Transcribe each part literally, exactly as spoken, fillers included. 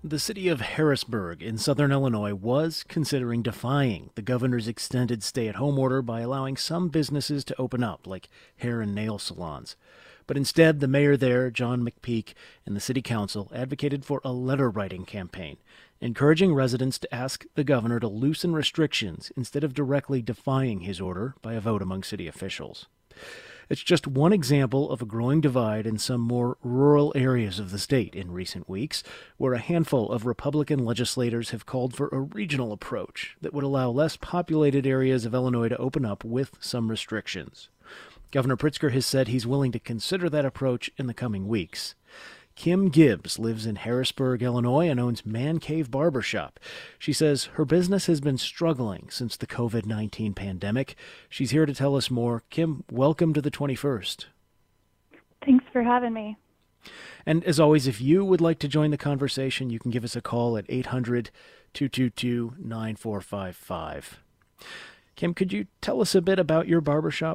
The city of Harrisburg in southern Illinois was considering defying the governor's extended stay at home order by allowing some businesses to open up, like hair and nail salons. But instead, the mayor there, John McPeak, and the city council advocated for a letter writing campaign, encouraging residents to ask the governor to loosen restrictions instead of directly defying his order by a vote among city officials. It's just one example of a growing divide in some more rural areas of the state in recent weeks, where a handful of Republican legislators have called for a regional approach that would allow less populated areas of Illinois to open up with some restrictions. Governor Pritzker has said he's willing to consider that approach in the coming weeks. Kim Gibbs lives in Harrisburg, Illinois, and owns Man Cave Barbershop. She says her business has been struggling since the covid nineteen pandemic. She's here to tell us more. Kim, welcome to the twenty-first. Thanks for having me. And as always, if you would like to join the conversation, you can give us a call at eight hundred, two two two, nine four five five. Kim, could you tell us a bit about your barbershop?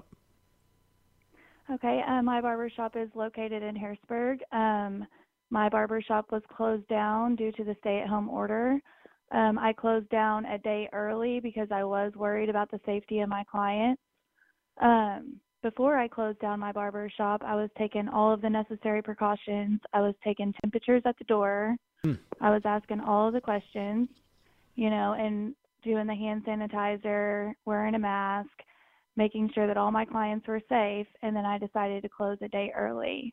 Okay, uh, my barbershop is located in Harrisburg. Um, my barbershop was closed down due to the stay-at-home order. Um, I closed down a day early because I was worried about the safety of my clients. Um, before I closed down my barbershop, I was taking all of the necessary precautions. I was taking temperatures at the door. Hmm. I was asking all of the questions, you know, and doing the hand sanitizer, wearing a mask, making sure that all my clients were safe, and then I decided to close a day early.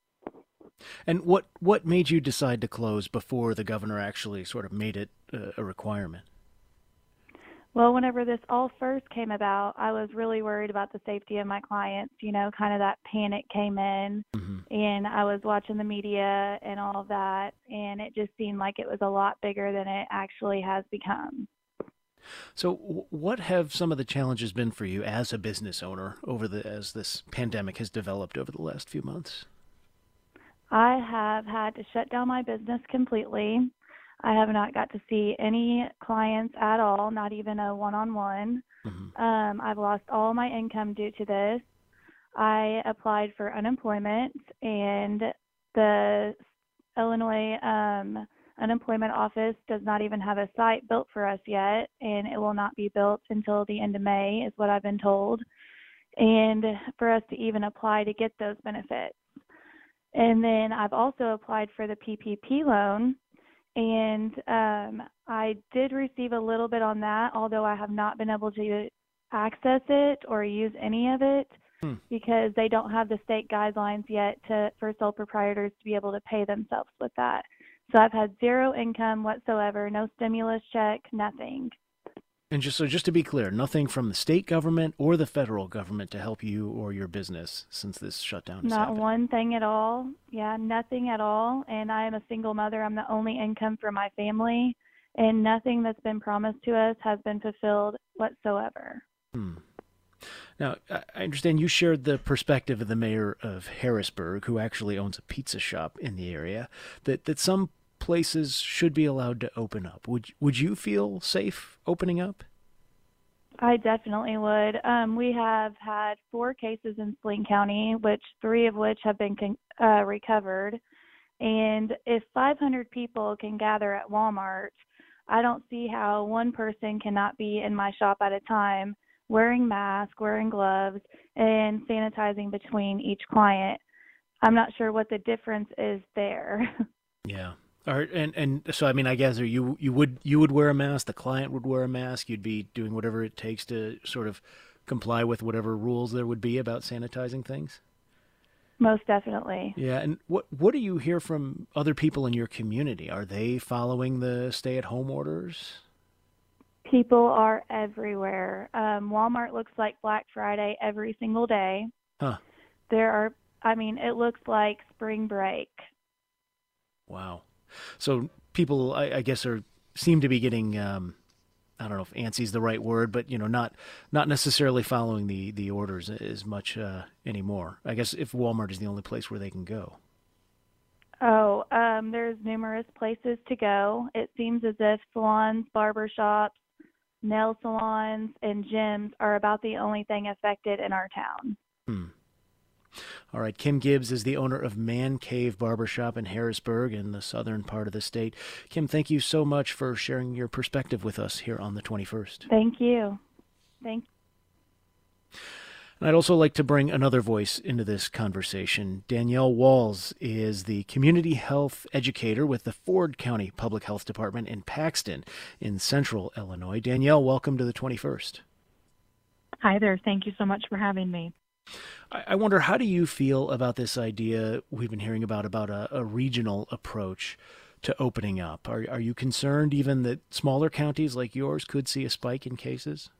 And what, what made you decide to close before the governor actually sort of made it a, a requirement? Well, whenever this all first came about, I was really worried about the safety of my clients. You know, kind of that panic came in, Mm-hmm. and I was watching the media and all of that, and it just seemed like it was a lot bigger than it actually has become. So what have some of the challenges been for you as a business owner over the as this pandemic has developed over the last few months? I have had to shut down my business completely. I have not got to see any clients at all, not even a one-on-one. Mm-hmm. Um, I've lost all my income due to this. I applied for unemployment, and the Illinois um, unemployment office does not even have a site built for us yet, and it will not be built until the end of May, is what I've been told, and for us to even apply to get those benefits. And then I've also applied for the P P P loan, and um, I did receive a little bit on that, although I have not been able to access it or use any of it Hmm. because they don't have the state guidelines yet to for sole proprietors to be able to pay themselves with that. So I've had zero income whatsoever, no stimulus check, nothing. And just so just to be clear, nothing from the state government or the federal government to help you or your business since this shutdown has Not happened. one thing at all. Yeah, nothing at all. And I am a single mother. I'm the only income for my family. And nothing that's been promised to us has been fulfilled whatsoever. Hmm. Now, I I understand you shared the perspective of the mayor of Harrisburg, who actually owns a pizza shop in the area, that, that some places should be allowed to open up. Would would you feel safe opening up? I definitely would. Um, we have had four cases in Spling County, which three of which have been con- uh, recovered. And if five hundred people can gather at Walmart, I don't see how one person cannot be in my shop at a time, wearing masks, wearing gloves, and sanitizing between each client. I'm not sure what the difference is there. Yeah. All right, and and so I mean, I guess you you would you would wear a mask. The client would wear a mask. You'd be doing whatever it takes to sort of comply with whatever rules there would be about sanitizing things. Most definitely. Yeah, and what what do you hear from other people in your community? Are they following the stay-at-home orders? People are everywhere. Um, Walmart looks like Black Friday every single day. Huh. There are, I mean, it looks like spring break. Wow. So people, I, I guess, are seem to be getting, um, I don't know if antsy is the right word, but you know, not not necessarily following the the orders as much uh, anymore. I guess if Walmart is the only place where they can go. Oh, um, there's numerous places to go. It seems as if salons, barbershops, nail salons, and gyms are about the only thing affected in our town. Hmm. All right, Kim Gibbs is the owner of Man Cave Barbershop in Harrisburg in the southern part of the state. Kim, thank you so much for sharing your perspective with us here on the twenty-first. Thank you. Thank you. And I'd also like to bring another voice into this conversation. Danielle Walls is the community health educator with the Ford County Public Health Department in Paxton in central Illinois. Danielle, welcome to the twenty-first. Hi there. Thank you so much for having me. I wonder, how do you feel about this idea we've been hearing about, about a, a regional approach to opening up? Are, are you concerned even that smaller counties like yours could see a spike in cases?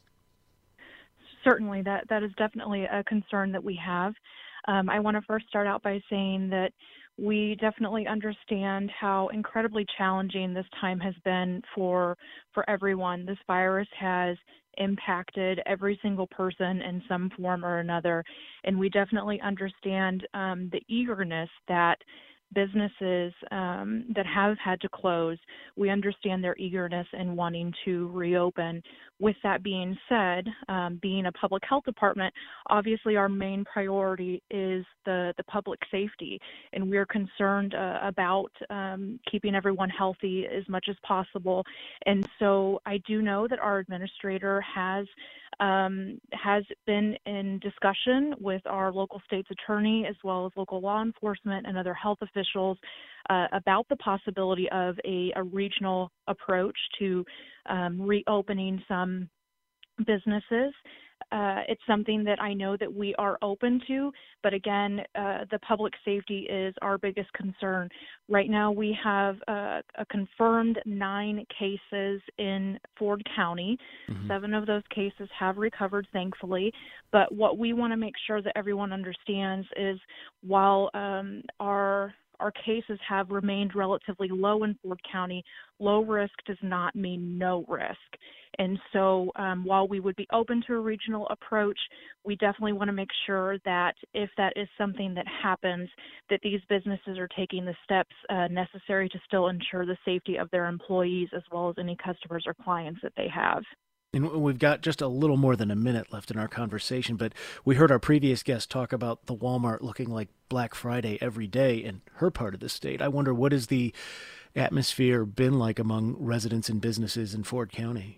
Certainly, that, that is definitely a concern that we have. Um, I want to first start out by saying that we definitely understand how incredibly challenging this time has been for for everyone. This virus has impacted every single person in some form or another, and we definitely understand um, the eagerness that businesses um, that have had to close, we understand their eagerness in wanting to reopen. With that being said, um, being a public health department, obviously our main priority is the, the public safety, and we're concerned uh, about um, keeping everyone healthy as much as possible. And so I do know that our administrator has um, has been in discussion with our local state's attorney as well as local law enforcement and other health officials uh, about the possibility of a, a regional approach to um, reopening some businesses. Uh, it's something that I know that we are open to, but again, uh, the public safety is our biggest concern. Right now, we have uh, a confirmed nine cases in Ford County. Mm-hmm. Seven of those cases have recovered, thankfully. But what we want to make sure that everyone understands is while um, our Our cases have remained relatively low in Ford County, low risk does not mean no risk. And so um, while we would be open to a regional approach, we definitely want to make sure that if that is something that happens, that these businesses are taking the steps uh, necessary to still ensure the safety of their employees as well as any customers or clients that they have. And we've got just a little more than a minute left in our conversation, but we heard our previous guest talk about the Walmart looking like Black Friday every day in her part of the state. I wonder, what has the atmosphere been like among residents and businesses in Ford County?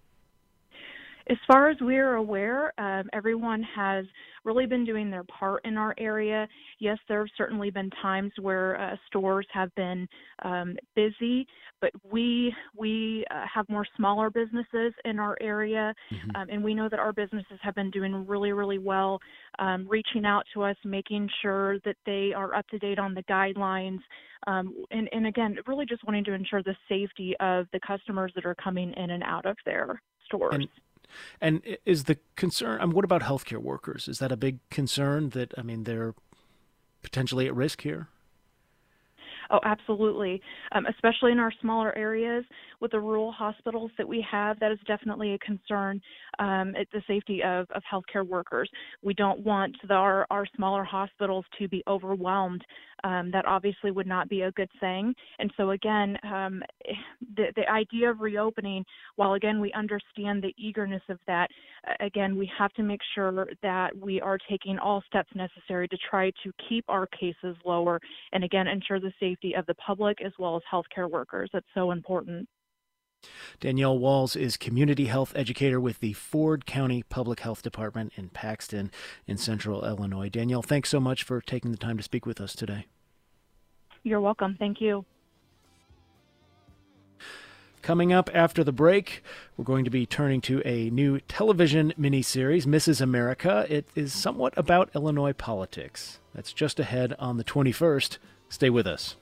As far as we're aware, um, everyone has really been doing their part in our area. Yes, there have certainly been times where uh, stores have been um, busy, but we we uh, have more smaller businesses in our area, mm-hmm. um, and we know that our businesses have been doing really, really well, um, reaching out to us, making sure that they are up to date on the guidelines, um, and, and again, really just wanting to ensure the safety of the customers that are coming in and out of their stores. And- And is the concern, I mean, what about healthcare workers? Is that a big concern that, I mean, they're potentially at risk here? Oh, absolutely. Um, especially in our smaller areas with the rural hospitals that we have, that is definitely a concern, um, at the safety of, of healthcare workers. We don't want the, our, our smaller hospitals to be overwhelmed. Um, that obviously would not be a good thing. And so again, um, the, the idea of reopening, while again we understand the eagerness of that, again, we have to make sure that we are taking all steps necessary to try to keep our cases lower and again, ensure the safety of the public as well as healthcare workers. That's so important. Danielle Walls is community health educator with the Ford County Public Health Department in Paxton in central Illinois. Danielle, thanks so much for taking the time to speak with us today. You're welcome. Thank you. Coming up after the break, we're going to be turning to a new television miniseries, Missus America. It is somewhat about Illinois politics. That's just ahead on the twenty-first. Stay with us.